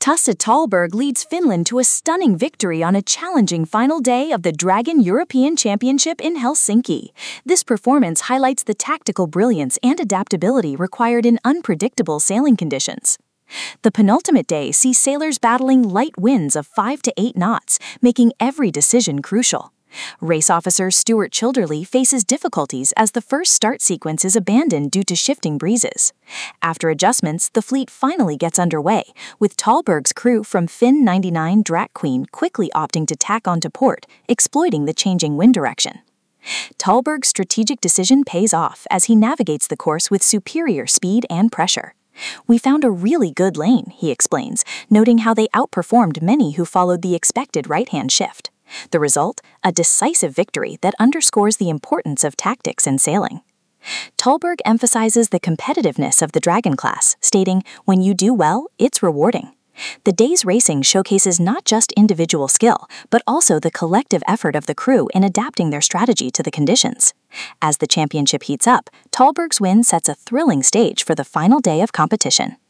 Tusse Tallberg leads Finland to a stunning victory on a challenging final day of the Dragon European Championship in Helsinki. This performance highlights the tactical brilliance and adaptability required in unpredictable sailing conditions. The penultimate day sees sailors battling light winds of 5 to 8 knots, making every decision crucial. Race officer Stuart Childerley faces difficulties as the first start sequence is abandoned due to shifting breezes. After adjustments, the fleet finally gets underway, with Tallberg's crew from Finn 99 Drac Queen quickly opting to tack onto port, exploiting the changing wind direction. Tallberg's strategic decision pays off as he navigates the course with superior speed and pressure. "We found a really good lane," he explains, noting how they outperformed many who followed the expected right-hand shift. The result, a decisive victory that underscores the importance of tactics in sailing. Tallberg emphasizes the competitiveness of the Dragon class, stating, "When you do well, it's rewarding." The day's racing showcases not just individual skill, but also the collective effort of the crew in adapting their strategy to the conditions. As the championship heats up, Tallberg's win sets a thrilling stage for the final day of competition.